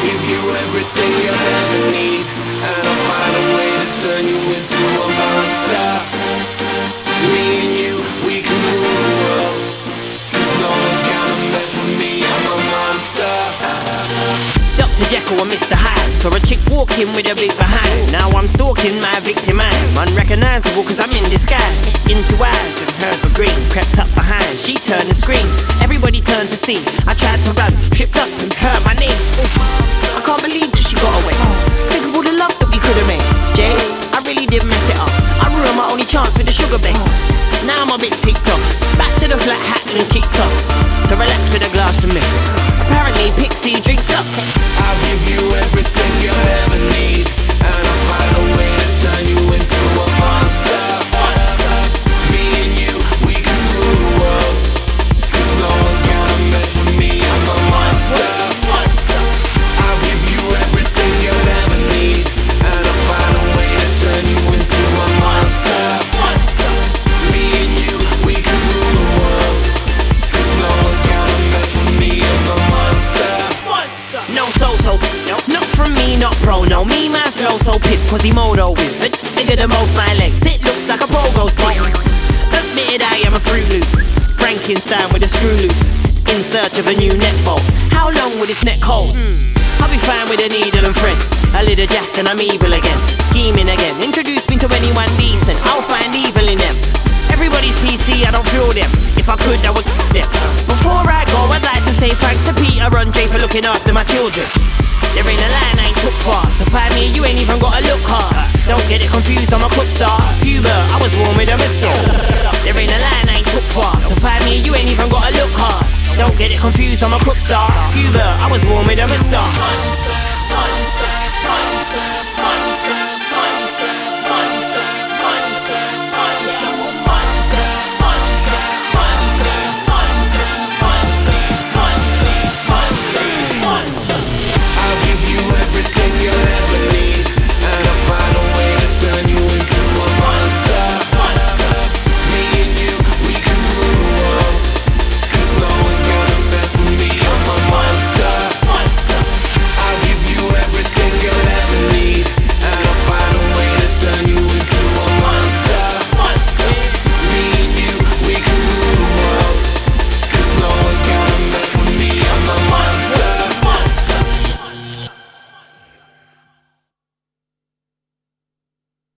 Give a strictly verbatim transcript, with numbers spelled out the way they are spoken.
give you everything you'll ever need, and I'll find a way to turn you into a monster. Me and you, we can rule the world, 'cause no one's gonna mess with me, I'm a monster. Doctor Jekyll and Mister Hyde saw a chick walking with a big behind. Now I'm stalking my victim, I'm unrecognizable cause I'm in disguise. Into eyes and hers were green, crept up behind, she turned and screamed. Everybody turned to see, I tried to run, tripped up and hurt my knee. I can't believe that she got away. Think of all the love that we could have made. Jay, I really did mess it up. I ruined my only chance with the sugar babe. Now I'm a bit ticked off, back to the flat hat and kicks off, to relax with a glass of milk. Apparently Pixie drinks up. I'll give you everything you'll ever need, and I'll find a way to turn you into a monster. Me and you, we can rule the world, 'cause no one's gonna mess with me, I'm a monster. I'll give you everything you'll ever need, and I'll find a way to turn you into a monster. Me and you, we can rule the world, 'cause no one's gonna mess with me, I'm a monster. No so-so, no, not from me, not pro, no. Me, my flow so piff, cause he modo with it. Bigger than both my legs, it looks like a pogo stick. Admitted I am a Fruit Loop, Frankenstein with a screw loose, in search of a new neck bolt. How long will this neck hold? Hmm. I'll be fine with a needle and thread, a little jack and I'm evil again, scheming again. Introduce me to anyone decent, I'll find evil in them. Everybody's P C, I don't feel them. If I could, I would them. Before I go, I'd like to say thanks to Peter and Jay for looking after my children. There ain't a line I ain't took far, to find me you ain't even gotta look hard. Don't get it confused, I'm a cook star. Hubert, I was born with a mister. There ain't a line I ain't took far, to find me you ain't even gotta look hard. Don't get it confused, I'm a cook star. Hubert, I was born with a mister.